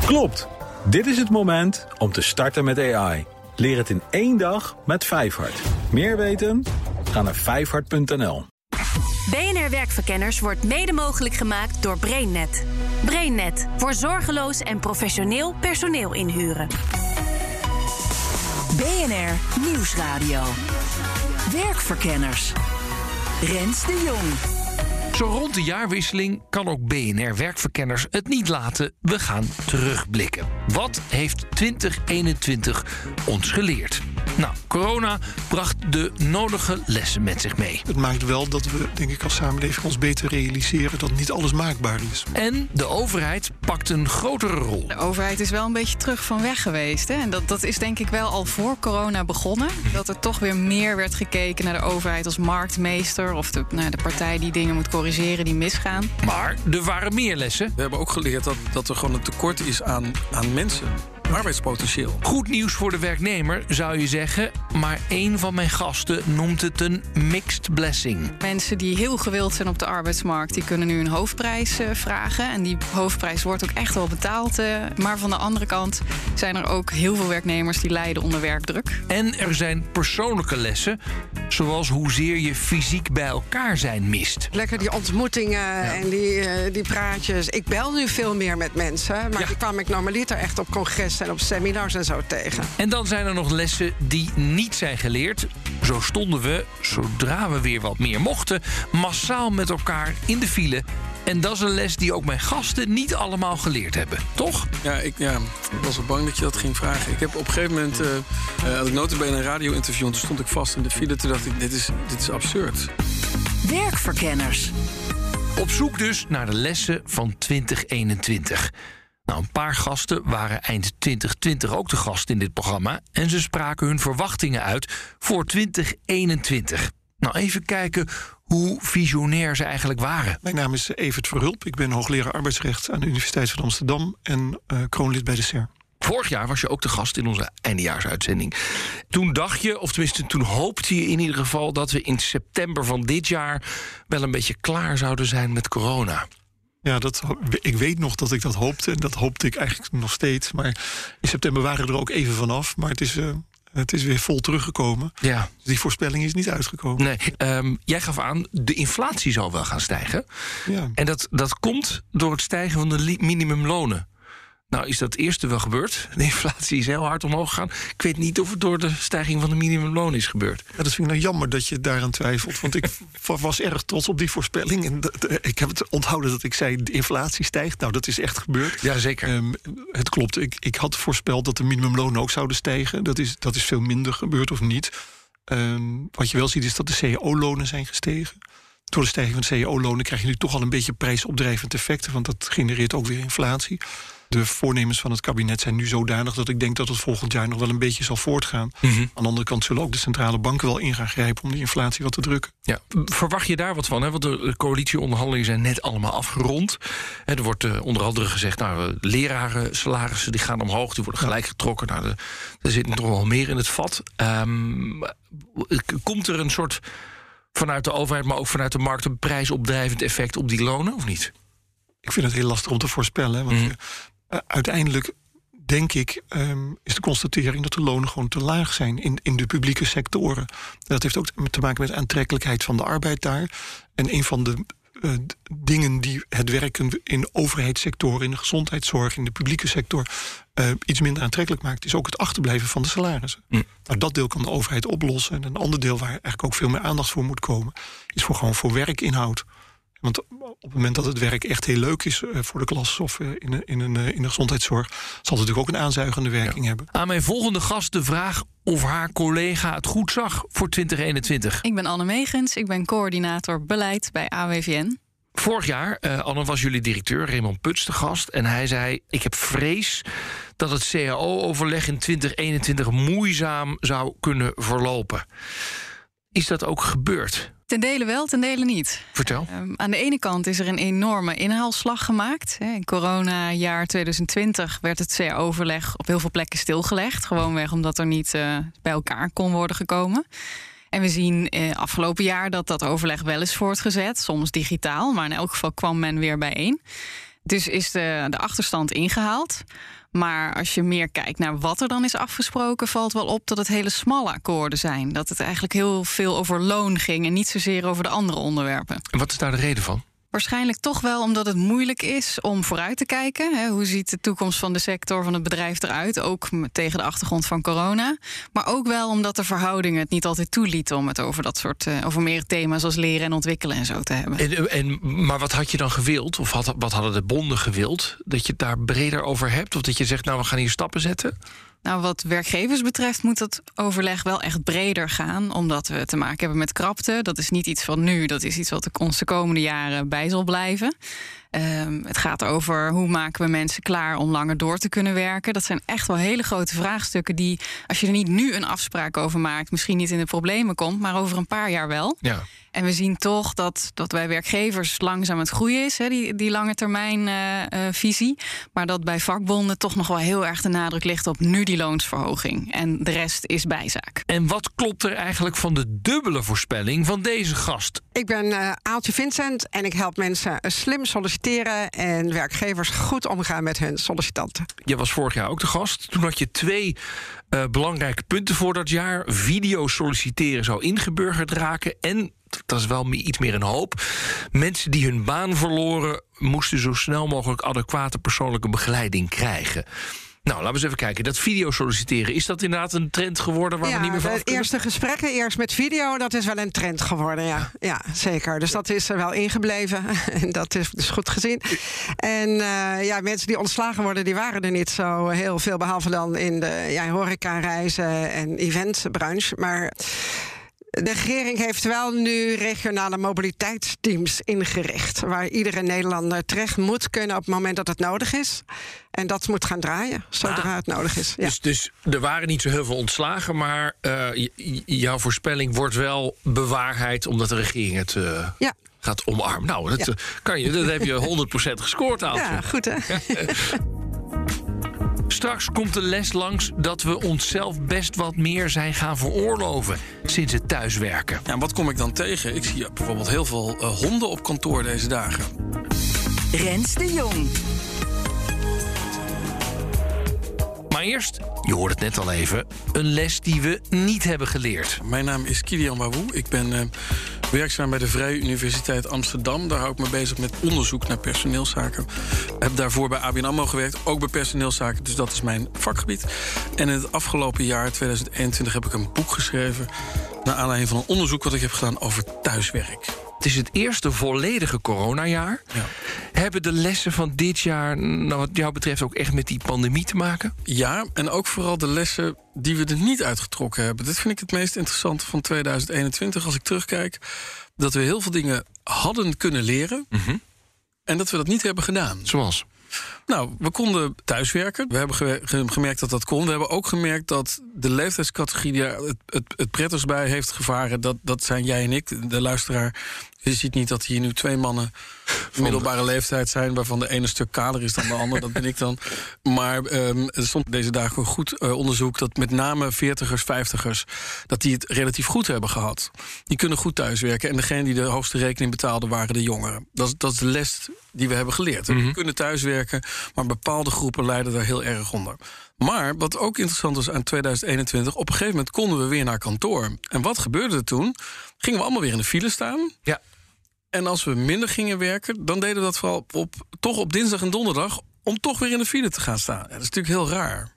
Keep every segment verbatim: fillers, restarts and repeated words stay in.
Klopt. Dit is het moment om te starten met A I. Leer het in één dag met Vijfhart. Meer weten? Ga naar vijfhart punt n l. B N R Werkverkenners wordt mede mogelijk gemaakt door BrainNet. BrainNet, voor zorgeloos en professioneel personeel inhuren. B N R Nieuwsradio. Werkverkenners. Rens de Jong. Zo rond de jaarwisseling kan ook B N R Werkverkenners het niet laten. We gaan terugblikken. Wat heeft twintig eenentwintig ons geleerd? Nou, corona bracht de nodige lessen met zich mee. Het maakt wel dat we, denk ik, als samenleving ons beter realiseren dat niet alles maakbaar is. En de overheid pakt een grotere rol. De overheid is wel een beetje terug van weg geweest. Hè? En dat, dat is denk ik wel al voor corona begonnen. Dat er toch weer meer werd gekeken naar de overheid als marktmeester, of de, nou, de partij die dingen moet corrigeren die misgaan. Maar er waren meer lessen. We hebben ook geleerd dat, dat er gewoon een tekort is aan, aan mensen. Arbeidspotentieel. Goed nieuws voor de werknemer, zou je zeggen. Maar één van mijn gasten noemt het een mixed blessing. Mensen die heel gewild zijn op de arbeidsmarkt, die kunnen nu een hoofdprijs uh, vragen. En die hoofdprijs wordt ook echt wel betaald. Uh, maar van de andere kant zijn er ook heel veel werknemers die lijden onder werkdruk. En er zijn persoonlijke lessen, zoals hoezeer je fysiek bij elkaar zijn mist. Lekker die ontmoetingen ja. en die, uh, die praatjes. Ik bel nu veel meer met mensen, maar ja. die kwam ik normaliter echt op congres en op seminars en zo tegen. En dan zijn er nog lessen die niet zijn geleerd. Zo stonden we, zodra we weer wat meer mochten, massaal met elkaar in de file. En dat is een les die ook mijn gasten niet allemaal geleerd hebben, toch? Ja, ik, ja, ik was wel bang dat je dat ging vragen. Ik heb op een gegeven moment, uh, uh, had ik nota bene een radio-interview en toen stond ik vast in de file. Toen dacht ik, dit is, dit is absurd. Werkverkenners. Op zoek dus naar de lessen van twintig eenentwintig. Nou, een paar gasten waren eind twintig twintig ook de gast in dit programma. En ze spraken hun verwachtingen uit voor twintig eenentwintig. Nou, even kijken hoe visionair ze eigenlijk waren. Mijn naam is Evert Verhulp. Ik ben hoogleraar arbeidsrecht aan de Universiteit van Amsterdam en uh, kroonlid bij de S E R. Vorig jaar was je ook de gast in onze eindejaarsuitzending. Toen dacht je, of tenminste toen hoopte je in ieder geval, dat we in september van dit jaar wel een beetje klaar zouden zijn met corona. Ja, dat, ik weet nog dat ik dat hoopte. En dat hoopte ik eigenlijk nog steeds. Maar in september waren we er ook even vanaf. Maar het is, uh, het is weer vol teruggekomen. Ja. Dus die voorspelling is niet uitgekomen. Nee, um, jij gaf aan, de inflatie zal wel gaan stijgen. Ja. En dat, dat komt door het stijgen van de li- minimumlonen. Nou, is dat eerste wel gebeurd. De inflatie is heel hard omhoog gegaan. Ik weet niet of het door de stijging van de minimumloon is gebeurd. Ja, dat vind ik nou jammer dat je daaraan twijfelt. Want ik was erg trots op die voorspelling. En de, ik heb het onthouden dat ik zei, de inflatie stijgt. Nou, dat is echt gebeurd. Ja, zeker. Um, het klopt. Ik, ik had voorspeld dat de minimumlonen ook zouden stijgen. Dat is, dat is veel minder gebeurd of niet. Um, wat je wel ziet is dat de C A O-lonen zijn gestegen. Door de stijging van de C A O-lonen krijg je nu toch al een beetje prijsopdrijvend effecten. Want dat genereert ook weer inflatie. De voornemens van het kabinet zijn nu zodanig dat ik denk dat het volgend jaar nog wel een beetje zal voortgaan. Mm-hmm. Aan de andere kant zullen ook de centrale banken wel in gaan grijpen om die inflatie wat te drukken. Ja. Verwacht je daar wat van? Hè? Want de coalitieonderhandelingen zijn net allemaal afgerond. Er wordt uh, onder andere gezegd, nou, leraren salarissen die gaan omhoog, die worden gelijk getrokken. Nou, de, er zit nog wel meer in het vat. Um, komt er een soort vanuit de overheid, maar ook vanuit de markt, een prijsopdrijvend effect op die lonen, of niet? Ik vind het heel lastig om te voorspellen. Want mm. uh, uiteindelijk, denk ik, um, is de constatering dat de lonen gewoon te laag zijn in, in de publieke sectoren. Dat heeft ook te maken met de aantrekkelijkheid van de arbeid daar. En een van de uh, dingen die het werken in overheidssectoren, in de gezondheidszorg, in de publieke sector uh, iets minder aantrekkelijk maakt, is ook het achterblijven van de salarissen. Mm. Nou, dat deel kan de overheid oplossen. En een ander deel waar eigenlijk ook veel meer aandacht voor moet komen, is voor gewoon voor werkinhoud. Want op het moment dat het werk echt heel leuk is uh, voor de klas of uh, in, in, een, uh, in de gezondheidszorg, zal het natuurlijk ook een aanzuigende werking ja. hebben. Aan mijn volgende gast de vraag of haar collega het goed zag voor twintig eenentwintig. Ik ben Anne Megens, ik ben coördinator beleid bij A W V N. Vorig jaar, uh, Anne, was jullie directeur, Raymond Puts, de gast. En hij zei, ik heb vrees dat het C A O-overleg in twintig eenentwintig moeizaam zou kunnen verlopen. Is dat ook gebeurd? Ten dele wel, ten dele niet. Vertel. Um, aan de ene kant is er een enorme inhaalslag gemaakt. In coronajaar twintig twintig werd het C A O-overleg op heel veel plekken stilgelegd. Gewoonweg omdat er niet uh, bij elkaar kon worden gekomen. En we zien uh, afgelopen jaar dat dat overleg wel is voortgezet. Soms digitaal, maar in elk geval kwam men weer bijeen. Dus is de, de achterstand ingehaald. Maar als je meer kijkt naar wat er dan is afgesproken, valt wel op dat het hele smalle akkoorden zijn. Dat het eigenlijk heel veel over loon ging en niet zozeer over de andere onderwerpen. En wat is daar de reden van? Waarschijnlijk toch wel omdat het moeilijk is om vooruit te kijken. Hè, hoe ziet de toekomst van de sector, van het bedrijf eruit? Ook tegen de achtergrond van corona. Maar ook wel omdat de verhoudingen het niet altijd toelieten om het over dat soort, uh, over meer thema's als leren en ontwikkelen en zo te hebben. En, en, maar wat had je dan gewild? Of had, wat hadden de bonden gewild? Dat je het daar breder over hebt? Of dat je zegt, nou, we gaan hier stappen zetten? Nou, wat werkgevers betreft moet dat overleg wel echt breder gaan, omdat we te maken hebben met krapte. Dat is niet iets van nu, dat is iets wat ons de komende jaren bij zal blijven. Um, het gaat over hoe maken we mensen klaar om langer door te kunnen werken. Dat zijn echt wel hele grote vraagstukken die, als je er niet nu een afspraak over maakt, misschien niet in de problemen komt, maar over een paar jaar wel. Ja. En we zien toch dat, dat bij werkgevers langzaam aan het groeien is, hè, die, die lange termijn uh, uh, visie. Maar dat bij vakbonden toch nog wel heel erg de nadruk ligt op nu die loonsverhoging. En de rest is bijzaak. En wat klopt er eigenlijk van de dubbele voorspelling van deze gast? Ik ben uh, Aaltje Vincent en ik help mensen slim solliciteren en werkgevers goed omgaan met hun sollicitanten. Je was vorig jaar ook de gast. Toen had je twee uh, belangrijke punten voor dat jaar. Video solliciteren zou ingeburgerd raken en, dat is wel iets meer een hoop, mensen die hun baan verloren moesten zo snel mogelijk adequate persoonlijke begeleiding krijgen. Nou, laten we eens even kijken. Dat video solliciteren, is dat inderdaad een trend geworden waar ja, we niet meer van af kunnen? De eerste gesprekken eerst met video, dat is wel een trend geworden, ja. Ja, zeker. Dus dat is er wel ingebleven. En dat is dus goed gezien. En uh, ja, mensen die ontslagen worden, die waren er niet zo heel veel, behalve dan in de ja, horeca, reizen en eventbranche. Maar de regering heeft wel nu regionale mobiliteitsteams ingericht, waar iedere Nederlander terecht moet kunnen op het moment dat het nodig is. En dat moet gaan draaien, zodra ah, het nodig is. Ja. Dus, dus er waren niet zo heel veel ontslagen, maar uh, j- jouw voorspelling wordt wel bewaarheid, omdat de regering het uh, ja. gaat omarmen. Nou, dat, ja. kan je, dat heb je honderd procent gescoord, Aaltje. Ja, goed hè. Straks komt de les langs dat we onszelf best wat meer zijn gaan veroorloven sinds het thuiswerken. Ja, wat kom ik dan tegen? Ik zie bijvoorbeeld heel veel uh, honden op kantoor deze dagen. Rens de Jong. Maar eerst, je hoort het net al even, een les die we niet hebben geleerd. Mijn naam is Kilian Wawoe. Ik ben uh, werkzaam bij de Vrije Universiteit Amsterdam. Daar hou ik me bezig met onderzoek naar personeelszaken. Heb daarvoor bij A B N AMRO gewerkt, ook bij personeelszaken. Dus dat is mijn vakgebied. En in het afgelopen jaar, tweeduizend eenentwintig, heb ik een boek geschreven naar aanleiding van een onderzoek wat ik heb gedaan over thuiswerk. Het is het eerste volledige coronajaar. Ja. Hebben de lessen van dit jaar, nou, wat jou betreft, ook echt met die pandemie te maken? Ja, en ook vooral de lessen die we er niet uitgetrokken hebben. Dat vind ik het meest interessante van tweeduizend eenentwintig, als ik terugkijk. Dat we heel veel dingen hadden kunnen leren, mm-hmm. en dat we dat niet hebben gedaan. Zoals? Nou, we konden thuiswerken. We hebben ge- gemerkt dat dat kon. We hebben ook gemerkt dat de leeftijdscategorie die daar het, het, het prettigst bij heeft gevaren, dat, dat zijn jij en ik, de luisteraar. Je ziet niet dat hier nu twee mannen van middelbare leeftijd zijn, waarvan de ene een stuk kaler is dan de ander. Dat ben ik dan. Maar um, er stond deze dagen een goed uh, onderzoek dat met name veertigers, vijftigers, dat die het relatief goed hebben gehad. Die kunnen goed thuiswerken. En degene die de hoogste rekening betaalde waren de jongeren. Dat is, dat is de les die we hebben geleerd. Mm-hmm. We kunnen thuiswerken, maar bepaalde groepen lijden daar heel erg onder. Maar wat ook interessant was aan tweeduizend eenentwintig, op een gegeven moment konden we weer naar kantoor. En wat gebeurde er toen? Gingen we allemaal weer in de file staan. Ja. En als we minder gingen werken, dan deden we dat vooral op, toch op dinsdag en donderdag, om toch weer in de file te gaan staan. Ja, dat is natuurlijk heel raar.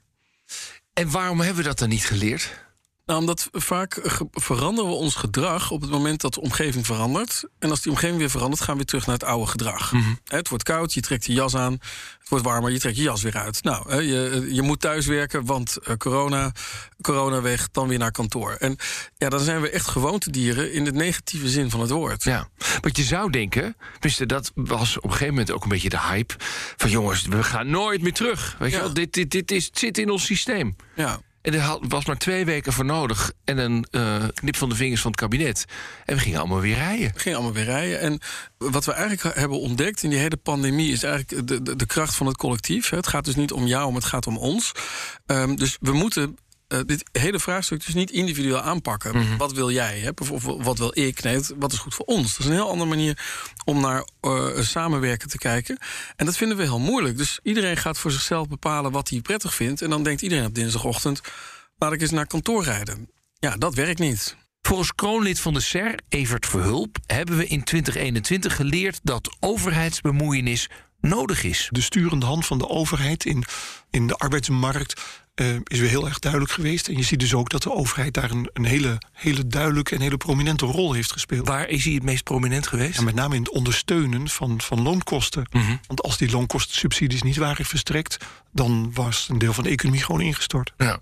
En waarom hebben we dat dan niet geleerd? Nou, omdat vaak ge- veranderen we ons gedrag op het moment dat de omgeving verandert. En als die omgeving weer verandert, gaan we weer terug naar het oude gedrag. Mm-hmm. Het wordt koud, je trekt je jas aan. Het wordt warmer, je trekt je jas weer uit. Nou, je, je moet thuiswerken, want corona, corona weg, dan weer naar kantoor. En ja, dan zijn we echt gewoontedieren in de negatieve zin van het woord. Ja, want je zou denken, tenminste, dat was op een gegeven moment ook een beetje de hype, van jongens, we gaan nooit meer terug. Weet je Ja. wel, dit, dit, dit is, het zit in ons systeem. Ja. En er had- was maar twee weken voor nodig en een uh, knip van de vingers van het kabinet. En we gingen allemaal weer rijden. We gingen allemaal weer rijden. En wat we eigenlijk hebben ontdekt in die hele pandemie is eigenlijk de, de, de kracht van het collectief. Het gaat dus niet om jou, maar het gaat om ons. Um, dus we moeten uh, dit hele vraagstuk dus niet individueel aanpakken. Mm-hmm. Wat wil jij? Hè? Of, of wat wil ik? Nee, wat is goed voor ons? Dat is een heel andere manier om naar uh, samenwerken te kijken. En dat vinden we heel moeilijk. Dus iedereen gaat voor zichzelf bepalen wat hij prettig vindt. En dan denkt iedereen op dinsdagochtend, laat ik eens naar kantoor rijden. Ja, dat werkt niet. Volgens kroonlid van de S E R, Evert Verhulp, hebben we in twintig eenentwintig geleerd dat overheidsbemoeienis nodig is. De sturende hand van de overheid in, in de arbeidsmarkt uh, is weer heel erg duidelijk geweest. En je ziet dus ook dat de overheid daar een, een hele, hele duidelijke en hele prominente rol heeft gespeeld. Waar is hij het meest prominent geweest? Ja, met name in het ondersteunen van, van loonkosten. Mm-hmm. Want als die loonkostensubsidies niet waren verstrekt, dan was een deel van de economie gewoon ingestort. Ja.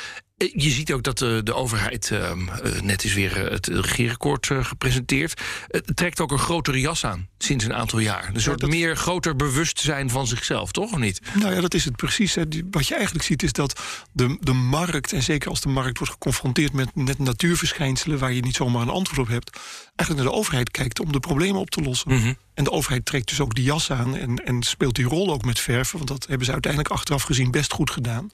Je ziet ook dat de, de overheid, uh, net is weer het regeerakkoord uh, gepresenteerd, het trekt ook een grotere jas aan sinds een aantal jaar. Een soort ja, dat... meer groter bewustzijn van zichzelf, toch of niet? Nou ja, dat is het precies. Hè. Wat je eigenlijk ziet is dat de, de markt, en zeker als de markt wordt geconfronteerd met net natuurverschijnselen waar je niet zomaar een antwoord op hebt, eigenlijk naar de overheid kijkt om de problemen op te lossen. Mm-hmm. En de overheid trekt dus ook die jas aan en, en speelt die rol ook met verven, want dat hebben ze uiteindelijk achteraf gezien best goed gedaan.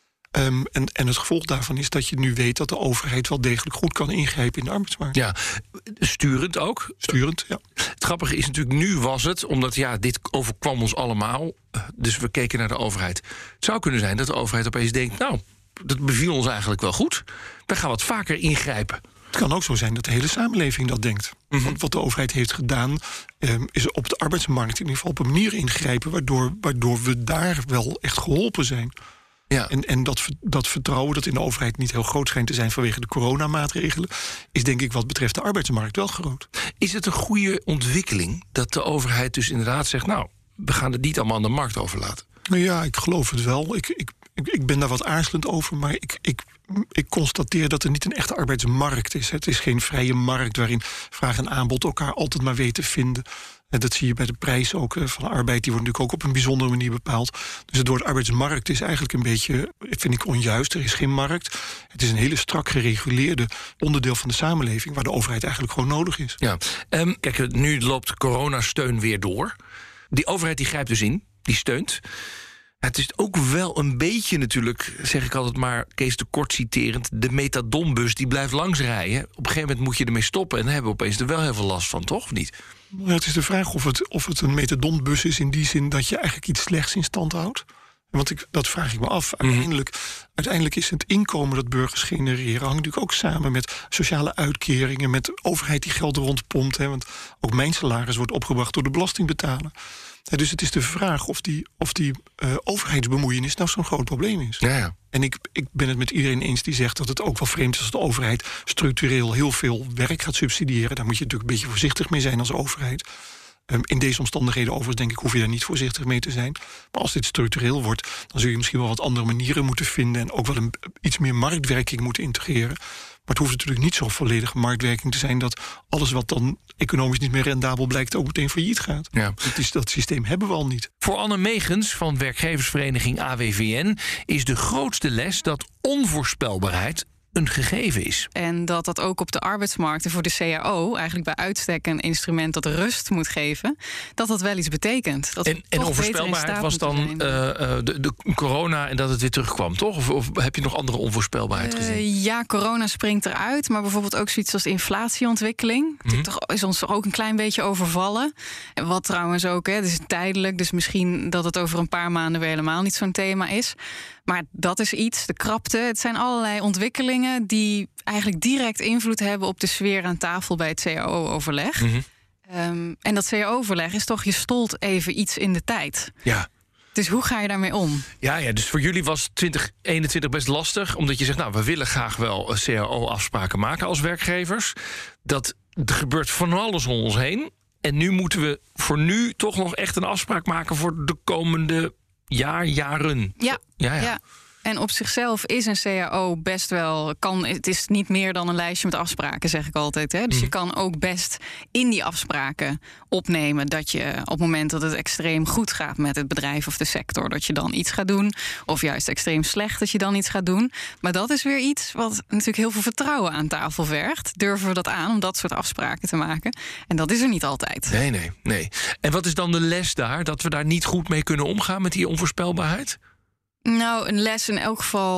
Um, en, en het gevolg daarvan is dat je nu weet dat de overheid wel degelijk goed kan ingrijpen in de arbeidsmarkt. Ja, sturend ook. Sturend, ja. Het grappige is natuurlijk, nu was het, omdat ja, dit overkwam ons allemaal, dus we keken naar de overheid. Het zou kunnen zijn dat de overheid opeens denkt, nou, dat beviel ons eigenlijk wel goed. We gaan wat vaker ingrijpen. Het kan ook zo zijn dat de hele samenleving dat denkt. Mm-hmm. Want wat de overheid heeft gedaan, um, is op de arbeidsmarkt in ieder geval op een manier ingrijpen waardoor, waardoor we daar wel echt geholpen zijn. Ja. En, en dat, dat vertrouwen dat in de overheid niet heel groot schijnt te zijn vanwege de coronamaatregelen, is denk ik wat betreft de arbeidsmarkt wel groot. Is het een goede ontwikkeling dat de overheid dus inderdaad zegt, nou, we gaan het niet allemaal aan de markt overlaten? Nou ja, ik geloof het wel. Ik, ik, ik, ik ben daar wat aarzelend over, maar ik, ik, ik constateer dat er niet een echte arbeidsmarkt is. Het is geen vrije markt waarin vraag en aanbod elkaar altijd maar weten te vinden. En dat zie je bij de prijs ook van arbeid. Die wordt natuurlijk ook op een bijzondere manier bepaald. Dus het woord arbeidsmarkt is eigenlijk een beetje, vind ik, onjuist. Er is geen markt. Het is een hele strak gereguleerde onderdeel van de samenleving waar de overheid eigenlijk gewoon nodig is. Ja, um, kijk, nu loopt coronasteun weer door. Die overheid die grijpt dus in, die steunt. Het is ook wel een beetje natuurlijk, zeg ik altijd maar, Kees de Kort citerend, de metadonbus die blijft langsrijden. Op een gegeven moment moet je ermee stoppen en dan hebben we opeens er wel heel veel last van, toch? Of niet? Nou, het is de vraag of het, of het een metadonbus is in die zin dat je eigenlijk iets slechts in stand houdt. Want ik, dat vraag ik me af. Uiteindelijk, mm. uiteindelijk is het inkomen dat burgers genereren hangt natuurlijk ook samen met sociale uitkeringen, met de overheid die geld rondpompt. Hè, want ook mijn salaris wordt opgebracht door de belastingbetaler. Ja, dus het is de vraag of die, of die uh, overheidsbemoeienis nou zo'n groot probleem is. Ja, ja. En ik, ik ben het met iedereen eens die zegt dat het ook wel vreemd is als de overheid structureel heel veel werk gaat subsidiëren. Daar moet je natuurlijk een beetje voorzichtig mee zijn als overheid. Um, in deze omstandigheden overigens denk ik hoef je daar niet voorzichtig mee te zijn. Maar als dit structureel wordt, dan zul je misschien wel wat andere manieren moeten vinden en ook wel een, iets meer marktwerking moeten integreren. Maar het hoeft natuurlijk niet zo volledige marktwerking te zijn dat alles wat dan economisch niet meer rendabel blijkt ook meteen failliet gaat. Ja. Dat, is, dat systeem hebben we al niet. Voor Anne Megens van werkgeversvereniging A W V N is de grootste les dat onvoorspelbaarheid een gegeven is. En dat dat ook op de arbeidsmarkt en voor de C A O eigenlijk bij uitstek een instrument dat rust moet geven, dat dat wel iets betekent. Dat en en onvoorspelbaarheid was dan uh, de, de corona en dat het weer terugkwam, toch? Of, of heb je nog andere onvoorspelbaarheid gezien? Uh, ja, corona springt eruit, maar bijvoorbeeld ook zoiets als de inflatieontwikkeling. Mm-hmm. Toch is ons ook een klein beetje overvallen. En wat trouwens ook, hè, het is tijdelijk, dus misschien dat het over een paar maanden weer helemaal niet zo'n thema is. Maar dat is iets, de krapte. Het zijn allerlei ontwikkelingen die eigenlijk direct invloed hebben op de sfeer aan tafel bij het C A O-overleg. Mm-hmm. Um, en dat C A O-overleg is toch, je stolt even iets in de tijd. Ja. Dus hoe ga je daarmee om? Ja, ja, dus voor jullie was twintig eenentwintig best lastig, omdat je zegt, nou, we willen graag wel C A O-afspraken maken als werkgevers. Dat er gebeurt van alles om ons heen. En nu moeten we voor nu toch nog echt een afspraak maken voor de komende jaar, jaren. Ja, ja, ja. ja. En op zichzelf is een C A O best wel, kan, het is niet meer dan een lijstje met afspraken, zeg ik altijd. Hè? Dus mm. je kan ook best in die afspraken opnemen dat je op het moment dat het extreem goed gaat met het bedrijf of de sector, dat je dan iets gaat doen. Of juist extreem slecht dat je dan iets gaat doen. Maar dat is weer iets wat natuurlijk heel veel vertrouwen aan tafel vergt. Durven we dat aan om dat soort afspraken te maken? En dat is er niet altijd. Nee, nee, nee. En wat is dan de les daar? Dat we daar niet goed mee kunnen omgaan met die onvoorspelbaarheid? Nou, een les in elk geval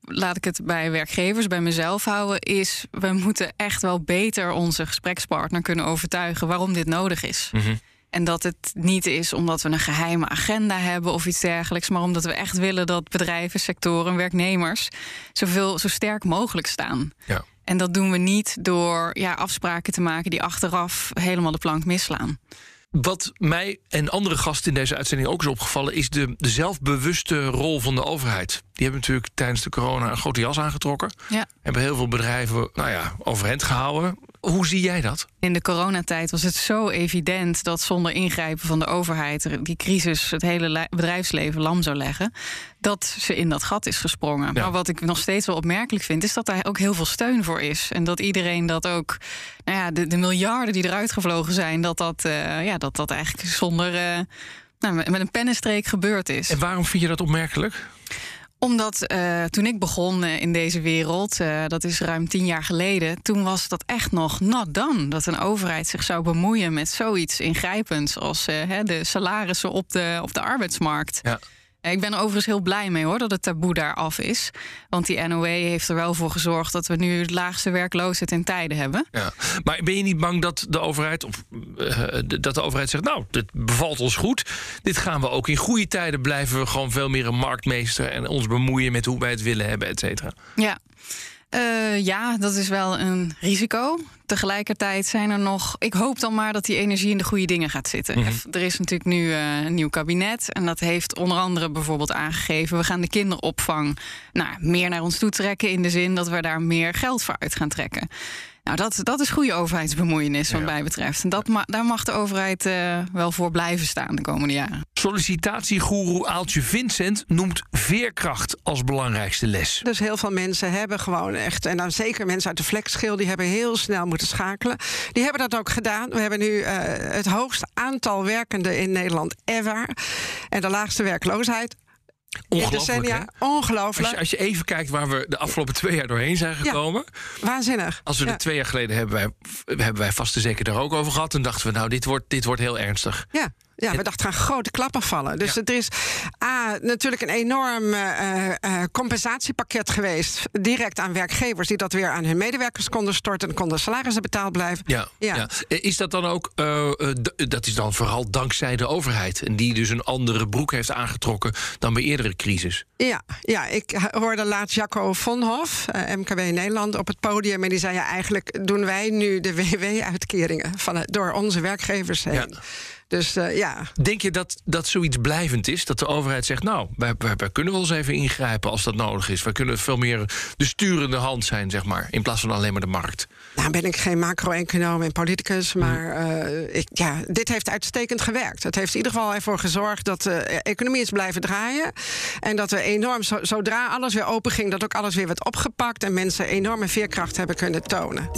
laat ik het bij werkgevers, bij mezelf houden, is we moeten echt wel beter onze gesprekspartner kunnen overtuigen waarom dit nodig is. Mm-hmm. En dat het niet is omdat we een geheime agenda hebben of iets dergelijks, maar omdat we echt willen dat bedrijven, sectoren, werknemers zoveel, zo sterk mogelijk staan. Ja. En dat doen we niet door ja, afspraken te maken die achteraf helemaal de plank misslaan. Wat mij en andere gasten in deze uitzending ook is opgevallen, is de, de zelfbewuste rol van de overheid. Die hebben natuurlijk tijdens de corona een grote jas aangetrokken. Ja. Hebben heel veel bedrijven nou ja, overeind gehouden. Hoe zie jij dat? In de coronatijd was het zo evident dat zonder ingrijpen van de overheid die crisis het hele bedrijfsleven lam zou leggen, dat ze in dat gat is gesprongen. Ja. Maar wat ik nog steeds wel opmerkelijk vind, is dat daar ook heel veel steun voor is. En dat iedereen dat ook, nou ja, de, de miljarden die eruit gevlogen zijn, dat dat, uh, ja, dat, dat eigenlijk zonder, uh, nou, met een pennenstreek gebeurd is. En waarom vind je dat opmerkelijk? Omdat uh, toen ik begon uh, in deze wereld, uh, dat is ruim tien jaar geleden, toen was dat echt nog not done. Dat een overheid zich zou bemoeien met zoiets ingrijpends als uh, hè, de salarissen op de, op de arbeidsmarkt. Ja. Ik ben er overigens heel blij mee hoor, dat het taboe daar af is. Want die N O E heeft er wel voor gezorgd dat we nu de laagste werkloosheid in tijden hebben. Ja. Maar ben je niet bang dat de overheid, of, uh, dat de overheid zegt, nou, dit bevalt ons goed. Dit gaan we ook in goede tijden, blijven we gewoon veel meer een marktmeester en ons bemoeien met hoe wij het willen hebben, et cetera. Ja. Uh, ja, dat is wel een risico. Tegelijkertijd zijn er nog, ik hoop dan maar dat die energie in de goede dingen gaat zitten. Mm-hmm. Er is natuurlijk nu uh, een nieuw kabinet en dat heeft onder andere bijvoorbeeld aangegeven, we gaan de kinderopvang nou, meer naar ons toe trekken in de zin dat we daar meer geld voor uit gaan trekken. Nou, dat, dat is goede overheidsbemoeienis wat ja. mij betreft. En dat ma- daar mag de overheid uh, wel voor blijven staan de komende jaren. Sollicitatiegoeroe Aaltje Vincent noemt veerkracht als belangrijkste les. Dus heel veel mensen hebben gewoon echt, en dan zeker mensen uit de flexschil, die hebben heel snel moeten schakelen. Die hebben dat ook gedaan. We hebben nu uh, het hoogste aantal werkenden in Nederland ever. En de laagste werkloosheid. Ongelooflijk, decennia, ongelooflijk. Als je, als je even kijkt waar we de afgelopen twee jaar doorheen zijn gekomen. Ja, waanzinnig. Als we ja. er twee jaar geleden hebben wij, hebben wij vast en zeker daar ook over gehad. En dachten we, nou, dit wordt, dit wordt heel ernstig. Ja. Ja, we dachten gaan grote klappen vallen. Dus ja. er is A, natuurlijk een enorm uh, uh, compensatiepakket geweest. Direct aan werkgevers die dat weer aan hun medewerkers konden storten. En konden salarissen betaald blijven. Ja, ja. ja. Is dat dan ook, uh, d- dat is dan vooral dankzij de overheid. En die dus een andere broek heeft aangetrokken dan bij eerdere crisis. Ja, ja, ik hoorde laatst Jacco Vonhoff, uh, M K B Nederland, op het podium. En die zei, ja, eigenlijk doen wij nu de W W-uitkeringen van het, door onze werkgevers heen. Ja. Dus uh, ja. Denk je dat, dat zoiets blijvend is? Dat de overheid zegt, nou, wij, wij, wij kunnen wel eens even ingrijpen als dat nodig is. Wij kunnen veel meer de sturende hand zijn, zeg maar, in plaats van alleen maar de markt. Nou ben ik geen macro-econoom en politicus, maar uh, ik, ja, dit heeft uitstekend gewerkt. Het heeft in ieder geval ervoor gezorgd dat de economie is blijven draaien. En dat we enorm, zodra alles weer open ging, dat ook alles weer werd opgepakt en mensen enorme veerkracht hebben kunnen tonen.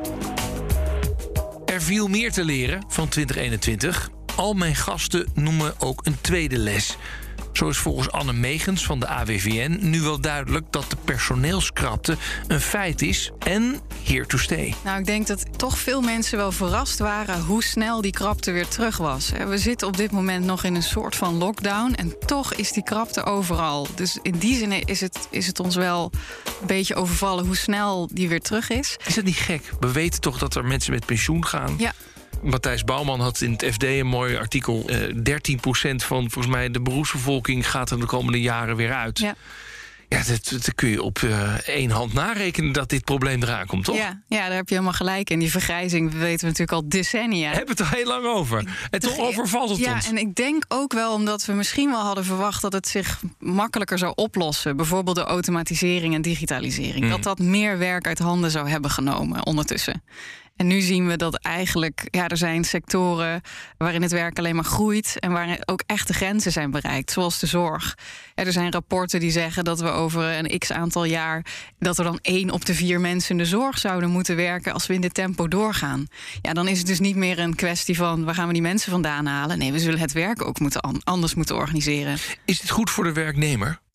Er viel meer te leren van twintig eenentwintig. Al mijn gasten noemen ook een tweede les. Zo is volgens Anne Megens van de A W V N nu wel duidelijk dat de personeelskrapte een feit is en here to stay. Nou, ik denk dat toch veel mensen wel verrast waren hoe snel die krapte weer terug was. We zitten op dit moment nog in een soort van lockdown en toch is die krapte overal. Dus in die zin is het, is het ons wel een beetje overvallen hoe snel die weer terug is. Is dat niet gek? We weten toch dat er mensen met pensioen gaan? Ja. Matthijs Bouwman had in het F D een mooi artikel. Uh, dertien procent van volgens mij de beroepsbevolking gaat er de komende jaren weer uit. Ja, ja dat, dat kun je op uh, één hand narekenen dat dit probleem eraan komt, toch? Ja, ja, daar heb je helemaal gelijk. En die vergrijzing weten we natuurlijk al decennia. We hebben het er heel lang over. En toch overvalt het ja, ons. Ja, en ik denk ook wel omdat we misschien wel hadden verwacht dat het zich makkelijker zou oplossen. Bijvoorbeeld de automatisering en digitalisering. Mm. Dat dat meer werk uit handen zou hebben genomen ondertussen. En nu zien we dat eigenlijk, ja, er zijn sectoren waarin het werk alleen maar groeit en waar ook echte grenzen zijn bereikt, zoals de zorg. Er zijn rapporten die zeggen dat we over een x-aantal jaar, dat er dan één op de vier mensen in de zorg zouden moeten werken als we in dit tempo doorgaan. Ja, dan is het dus niet meer een kwestie van, waar gaan we die mensen vandaan halen? Nee, we zullen het werk ook moeten an- anders moeten organiseren. Is dit goed voor de werknemer?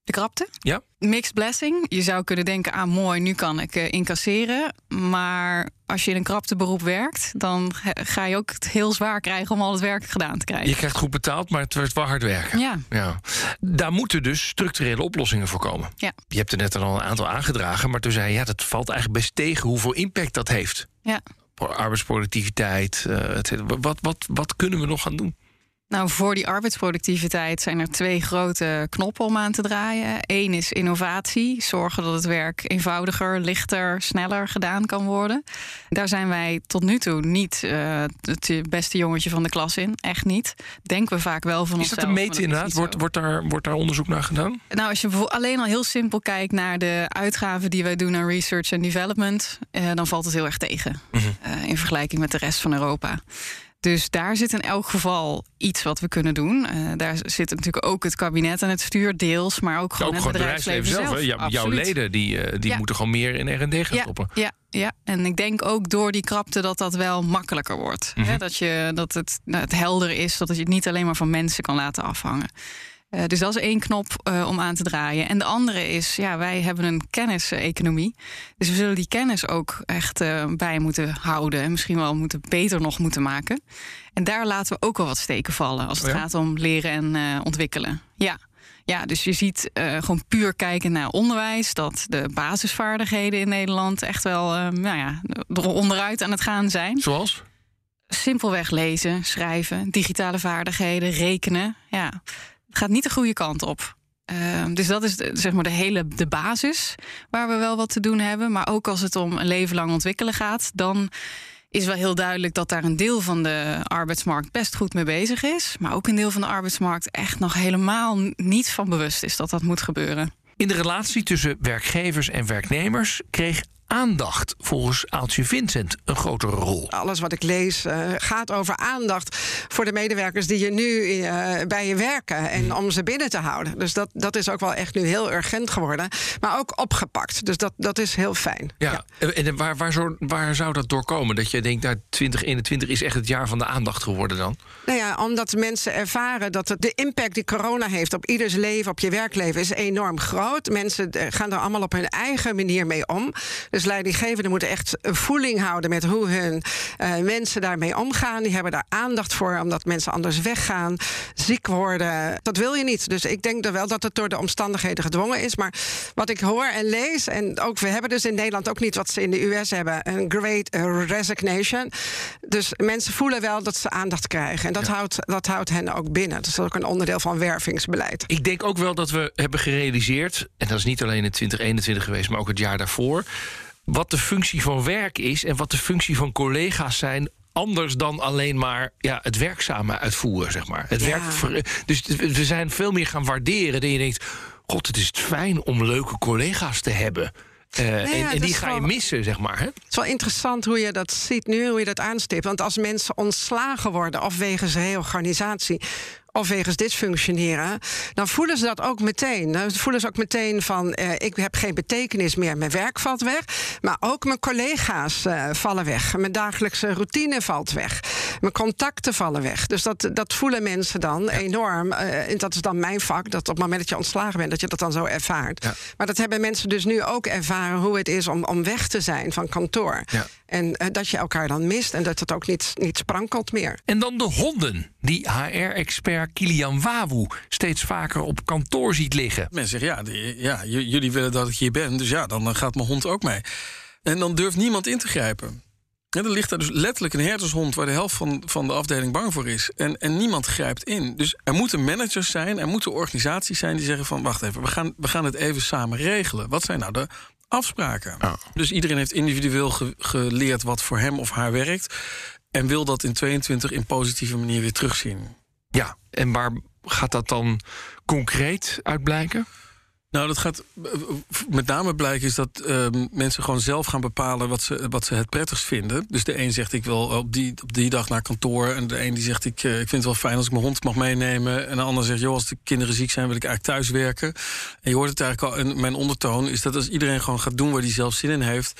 De krapte? Ja. Mixed blessing. Je zou kunnen denken, ah mooi, nu kan ik uh, incasseren. Maar als je in een krapteberoep werkt, dan ga je ook het heel zwaar krijgen om al het werk gedaan te krijgen. Je krijgt goed betaald, maar het wordt wel hard werken. Ja. Ja. Daar moeten dus structurele oplossingen voor komen. Ja. Je hebt er net al een aantal aangedragen, maar toen zei je, ja, dat valt eigenlijk best tegen hoeveel impact dat heeft. Ja. Voor arbeidsproductiviteit. Uh, et cetera. Wat, wat, wat kunnen we nog gaan doen? Nou, voor die arbeidsproductiviteit zijn er twee grote knoppen om aan te draaien. Eén is innovatie. Zorgen dat het werk eenvoudiger, lichter, sneller gedaan kan worden. Daar zijn wij tot nu toe niet uh, het beste jongetje van de klas in. Echt niet. Denken we vaak wel van is onszelf. Is dat te meten inderdaad? Wordt, wordt, daar, wordt daar onderzoek naar gedaan? Nou, als je bijvoorbeeld alleen al heel simpel kijkt naar de uitgaven die wij doen aan research en development, uh, dan valt het heel erg tegen. Mm-hmm. Uh, in vergelijking met de rest van Europa. Dus daar zit in elk geval iets wat we kunnen doen. Uh, daar zit natuurlijk ook het kabinet aan het stuur, deels, maar ook gewoon ja, ook het gewoon bedrijfsleven zelf. zelf ja, jouw leden die, uh, die ja. moeten gewoon meer in R en D gaan ja, stoppen. Ja, ja, en ik denk ook door die krapte dat dat wel makkelijker wordt. Mm-hmm. Hè? Dat, je, dat het, nou, het helder is, dat je het niet alleen maar van mensen kan laten afhangen. Uh, dus dat is één knop uh, om aan te draaien. En de andere is, ja, wij hebben een kenniseconomie. Dus we zullen die kennis ook echt uh, bij moeten houden. En misschien wel moeten, beter nog moeten maken. En daar laten we ook wel wat steken vallen als het oh ja? gaat om leren en uh, ontwikkelen. Ja. Ja, dus je ziet uh, gewoon puur kijken naar onderwijs, dat de basisvaardigheden in Nederland echt wel uh, nou ja, onderuit aan het gaan zijn. Zoals? Simpelweg lezen, schrijven, digitale vaardigheden, rekenen. Ja. Gaat niet de goede kant op. Uh, dus dat is de, zeg maar de hele de basis waar we wel wat te doen hebben. Maar ook als het om een leven lang ontwikkelen gaat, dan is wel heel duidelijk dat daar een deel van de arbeidsmarkt best goed mee bezig is. Maar ook een deel van de arbeidsmarkt echt nog helemaal niet van bewust is dat dat moet gebeuren. In de relatie tussen werkgevers en werknemers kreeg aandacht volgens Aaltje Vincent een grotere rol. Alles wat ik lees uh, gaat over aandacht voor de medewerkers die je nu uh, bij je werken en om ze binnen te houden. Dus dat, dat is ook wel echt nu heel urgent geworden, maar ook opgepakt. Dus dat, dat is heel fijn. Ja, ja. En waar, waar, zo, waar zou dat door komen? Dat je denkt, nou, twintig eenentwintig is echt het jaar van de aandacht geworden dan? Nou ja, omdat mensen ervaren dat het, de impact die corona heeft op ieders leven, op je werkleven, is enorm groot. Mensen gaan er allemaal op hun eigen manier mee om. Dus leidinggevenden moeten echt een voeling houden met hoe hun uh, mensen daarmee omgaan. Die hebben daar aandacht voor, omdat mensen anders weggaan, ziek worden. Dat wil je niet. Dus ik denk er wel dat het door de omstandigheden gedwongen is. Maar wat ik hoor en lees, en ook we hebben dus in Nederland ook niet wat ze in de U S hebben, een great resignation. Dus mensen voelen wel dat ze aandacht krijgen. En dat, ja. houdt, dat houdt hen ook binnen. Dat is ook een onderdeel van wervingsbeleid. Ik denk ook wel dat we hebben gerealiseerd, en dat is niet alleen in twintig eenentwintig geweest, maar ook het jaar daarvoor, wat de functie van werk is en wat de functie van collega's zijn, anders dan alleen maar ja, het werkzame uitvoeren, zeg maar. Het ja. werk, dus we zijn veel meer gaan waarderen dat je denkt, god, het is fijn om leuke collega's te hebben. Uh, nee, en, ja, en die ga je wel missen, zeg maar. Hè? Het is wel interessant hoe je dat ziet nu, hoe je dat aanstipt. Want als mensen ontslagen worden, of wegens reorganisatie, of wegens dysfunctioneren, dan voelen ze dat ook meteen. Dan voelen ze ook meteen van, uh, ik heb geen betekenis meer. Mijn werk valt weg, maar ook mijn collega's uh, vallen weg. Mijn dagelijkse routine valt weg. Mijn contacten vallen weg. Dus dat, dat voelen mensen dan ja. enorm. Uh, en dat is dan mijn vak, dat op het moment dat je ontslagen bent, dat je dat dan zo ervaart. Ja. Maar dat hebben mensen dus nu ook ervaren, hoe het is om, om weg te zijn van kantoor. Ja. En uh, dat je elkaar dan mist en dat het ook niet, niet sprankelt meer. En dan de honden, die H R-expert Kilian Wawu steeds vaker op kantoor ziet liggen. Mensen zeggen, ja, die, ja, j- jullie willen dat ik hier ben, dus ja, dan gaat mijn hond ook mee. En dan durft niemand in te grijpen. En er ligt daar dus letterlijk een herdershond waar de helft van, van de afdeling bang voor is. En, en niemand grijpt in. Dus er moeten managers zijn, er moeten organisaties zijn die zeggen van, wacht even, we gaan, we gaan het even samen regelen. Wat zijn nou de afspraken? Oh. Dus iedereen heeft individueel ge- geleerd wat voor hem of haar werkt en wil dat in tweeëntwintig in positieve manier weer terugzien. Ja, en waar gaat dat dan concreet uit blijken? Nou, dat gaat met name blijken is dat uh, mensen gewoon zelf gaan bepalen wat ze, wat ze het prettigst vinden. Dus de een zegt, ik wil op die, op die dag naar kantoor. En de een die zegt, ik, uh, ik vind het wel fijn als ik mijn hond mag meenemen. En de ander zegt, joh, als de kinderen ziek zijn, wil ik eigenlijk thuis werken. En je hoort het eigenlijk al, en mijn ondertoon is dat als iedereen gewoon gaat doen waar hij zelf zin in heeft,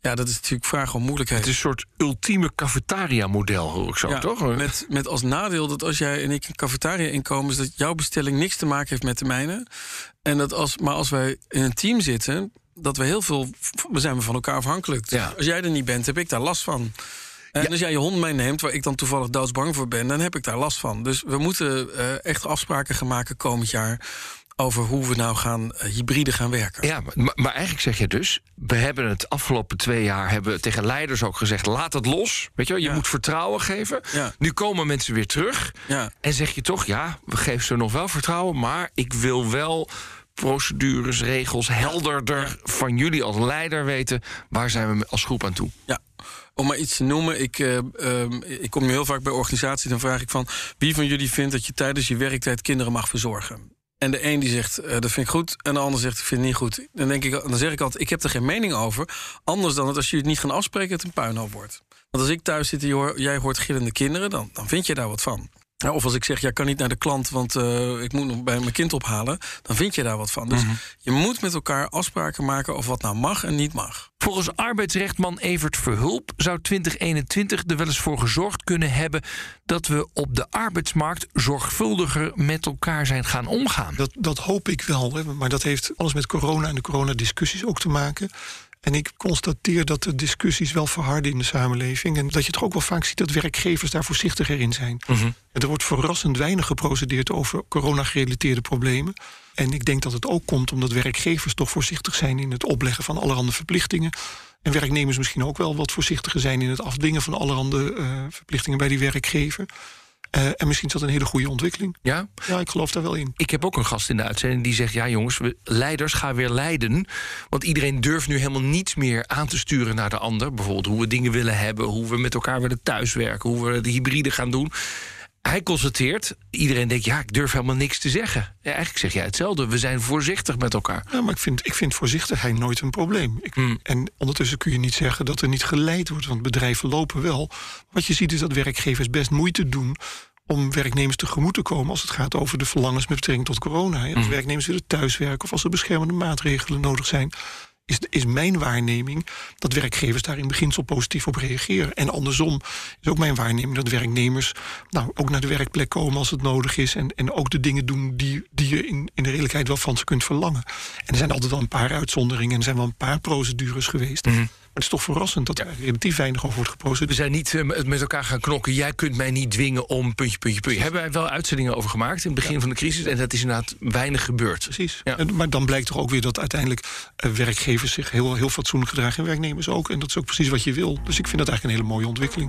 Ja, dat is natuurlijk vraag om moeilijkheid. Het is een soort ultieme cafetaria-model, hoor ik zo, ja, toch? Met, met als nadeel dat als jij en ik een cafetaria inkomen, is dat jouw bestelling niks te maken heeft met de mijne. En dat als, maar als wij in een team zitten, dat we heel veel, we zijn van elkaar afhankelijk. Dus Ja. als jij er niet bent, heb ik daar last van. En Ja. als jij je hond meeneemt, waar ik dan toevallig doodsbang voor ben, dan heb ik daar last van. Dus we moeten uh, echt afspraken gaan maken komend jaar over hoe we nou gaan uh, hybride gaan werken. Ja, maar, maar eigenlijk zeg je dus, we hebben het afgelopen twee jaar hebben we tegen leiders ook gezegd, laat het los. Weet je wel, je Ja. moet vertrouwen geven. Ja. Nu komen mensen weer terug. Ja. En zeg je toch, ja, we geven ze nog wel vertrouwen, maar ik wil wel procedures, regels helderder van jullie als leider weten, waar zijn we als groep aan toe? Ja. Om maar iets te noemen, ik, uh, uh, ik kom nu heel vaak bij organisaties, dan vraag ik van, wie van jullie vindt dat je tijdens je werktijd kinderen mag verzorgen? En de een die zegt, uh, dat vind ik goed, en de ander zegt, ik vind het niet goed. Dan, denk ik, dan zeg ik altijd, ik heb er geen mening over, anders dan dat als jullie het niet gaan afspreken, het een puinhoop wordt. Want als ik thuis zit en je hoor, jij hoort gillende kinderen, dan, dan vind je daar wat van. Ja, of als ik zeg, ja, ik kan niet naar de klant, want uh, ik moet nog bij mijn kind ophalen, dan vind je daar wat van. Dus mm-hmm. je moet met elkaar afspraken maken over wat nou mag en niet mag. Volgens arbeidsrechtman Evert Verhulp zou twintig eenentwintig er wel eens voor gezorgd kunnen hebben dat we op de arbeidsmarkt zorgvuldiger met elkaar zijn gaan omgaan. Dat, dat hoop ik wel, hè, maar dat heeft alles met corona en de coronadiscussies ook te maken. En ik constateer dat de discussies wel verharden in de samenleving. En dat je toch ook wel vaak ziet dat werkgevers daar voorzichtiger in zijn. Mm-hmm. En er wordt verrassend weinig geprocedeerd over corona-gerelateerde problemen. En ik denk dat het ook komt omdat werkgevers toch voorzichtig zijn in het opleggen van allerhande verplichtingen. En werknemers misschien ook wel wat voorzichtiger zijn in het afdwingen van allerhande uh, verplichtingen bij die werkgever. Uh, en misschien is dat een hele goede ontwikkeling. Ja? Ja, ik geloof daar wel in. Ik heb ook een gast in de uitzending die zegt, ja jongens, we, leiders gaan weer leiden. Want iedereen durft nu helemaal niets meer aan te sturen naar de ander. Bijvoorbeeld hoe we dingen willen hebben, hoe we met elkaar willen thuiswerken, hoe we de hybride gaan doen. Hij constateert, iedereen denkt, ja, ik durf helemaal niks te zeggen. Ja, eigenlijk zeg jij hetzelfde, we zijn voorzichtig met elkaar. Ja, maar ik vind, ik vind voorzichtigheid nooit een probleem. Ik, hmm. En ondertussen kun je niet zeggen dat er niet geleid wordt, want bedrijven lopen wel. Wat je ziet is dat werkgevers best moeite doen om werknemers tegemoet te komen als het gaat over de verlangens met betrekking tot corona. Ja, als hmm. werknemers willen thuiswerken of als er beschermende maatregelen nodig zijn, Is, is mijn waarneming dat werkgevers daar in beginsel positief op reageren. En andersom is ook mijn waarneming dat werknemers nou, ook naar de werkplek komen als het nodig is. En, en ook de dingen doen die, die je in, in de redelijkheid wel van ze kunt verlangen. En er zijn altijd wel een paar uitzonderingen en er zijn wel een paar procedures geweest. Mm-hmm. Maar het is toch verrassend dat er ja. relatief weinig over wordt geprocedeerd. We zijn niet uh, met elkaar gaan knokken. Jij kunt mij niet dwingen om puntje, puntje, puntje. Hebben wij wel uitzendingen over gemaakt in het begin ja. van de crisis. En dat is inderdaad weinig gebeurd. Precies. Ja. En, maar dan blijkt toch ook weer dat uiteindelijk uh, werkgevers zich heel, heel fatsoenlijk gedragen. En werknemers ook. En dat is ook precies wat je wil. Dus ik vind dat eigenlijk een hele mooie ontwikkeling.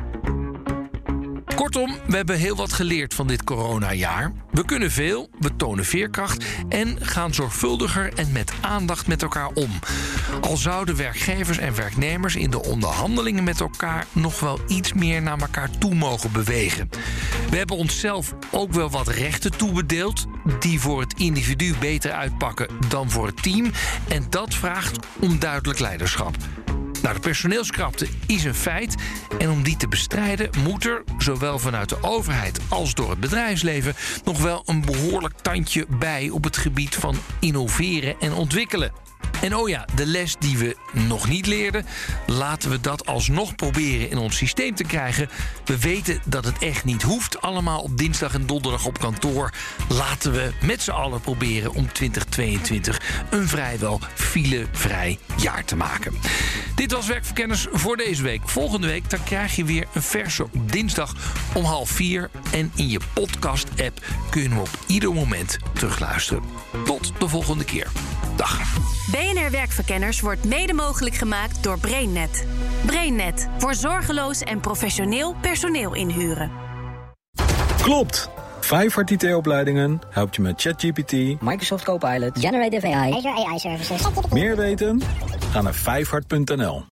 Kortom, we hebben heel wat geleerd van dit coronajaar. We kunnen veel, we tonen veerkracht en gaan zorgvuldiger en met aandacht met elkaar om. Al zouden werkgevers en werknemers in de onderhandelingen met elkaar nog wel iets meer naar elkaar toe mogen bewegen. We hebben onszelf ook wel wat rechten toebedeeld die voor het individu beter uitpakken dan voor het team. En dat vraagt om duidelijk leiderschap. Nou, de personeelskrapte is een feit. En om die te bestrijden moet er, zowel vanuit de overheid als door het bedrijfsleven, nog wel een behoorlijk tandje bij op het gebied van innoveren en ontwikkelen. En oh ja, de les die we nog niet leerden, laten we dat alsnog proberen in ons systeem te krijgen. We weten dat het echt niet hoeft, allemaal op dinsdag en donderdag op kantoor. Laten we met z'n allen proberen om twintig tweeëntwintig een vrijwel filevrij jaar te maken. Dit was Werkverkenners voor deze week. Volgende week dan krijg je weer een verse op dinsdag om half vier. En in je podcast-app kun je hem op ieder moment terugluisteren. Tot de volgende keer. Dag. B N R Werkverkenners wordt mede mogelijk gemaakt door BrainNet. BrainNet, voor zorgeloos en professioneel personeel inhuren. Klopt! Vijfhart I T-opleidingen helpt je met ChatGPT, Microsoft Copilot, Generative A I, Azure A I Services. Meer weten? Ga naar vijfhart punt n l.